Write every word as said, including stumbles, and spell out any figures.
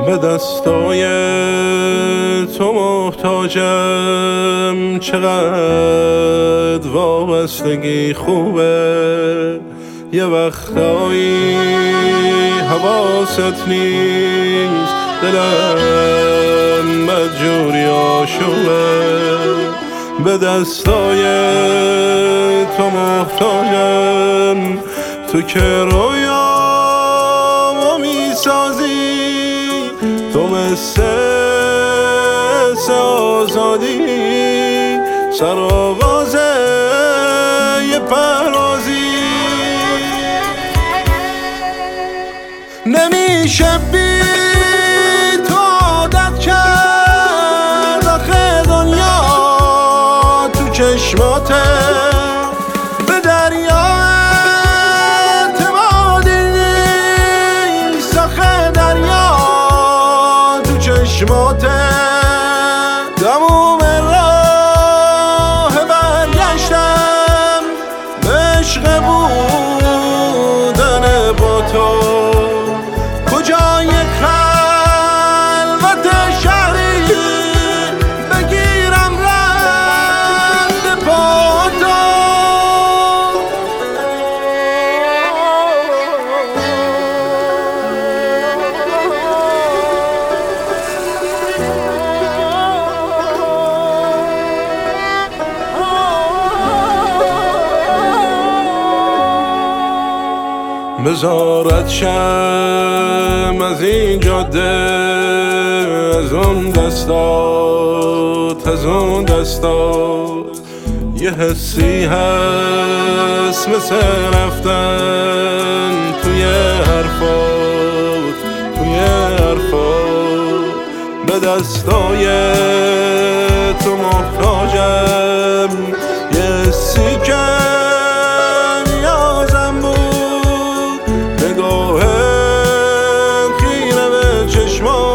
به دستای تو محتاجم، چقدر وابستگی خوبه. یه وقتایی حواست نیست، دلم مجبوری آشوبه. به دستای تو محتاجم، تو که رویامو میسازی، تو مثل آزادی سرآغاز یه پروازی. نمیشه بی تو عادت کرد، آخه دنیا تو چشماته. به دریا اعتمادی نیست، آخه دریا تو چشماته. تموم راه برگشتم به عشق بودن با تو. کجای خلوت شهری بگیرم رد پا تو. بزارت شم از این جاده، از اون دستات، از اون دستات. یه حسی هست مثل رفتن توی حرفات، توی حرفات. به دستای تو محتاجم، یه حسی که نگاه خیره به چشمان